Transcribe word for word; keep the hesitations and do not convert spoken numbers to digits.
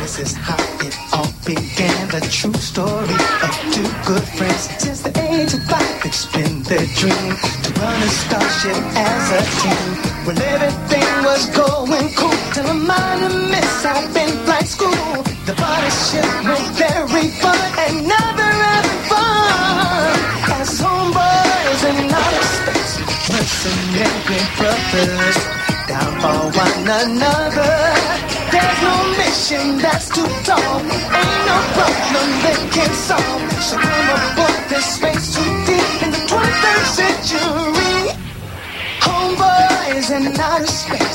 This is how it all began. The true story of two good friends. Since the age of five, it's been their dream to run a starship as a team. When everything was going cool, till a minor mishap in flight school. The body ship went very fun and never ever fun. As homeboys in outer space, mercenary brothers, down for one another. There's no mission that's too tall, ain't no problem they can't solve. So come aboard this space too deep in the twenty-third century. Homeboys in outer space.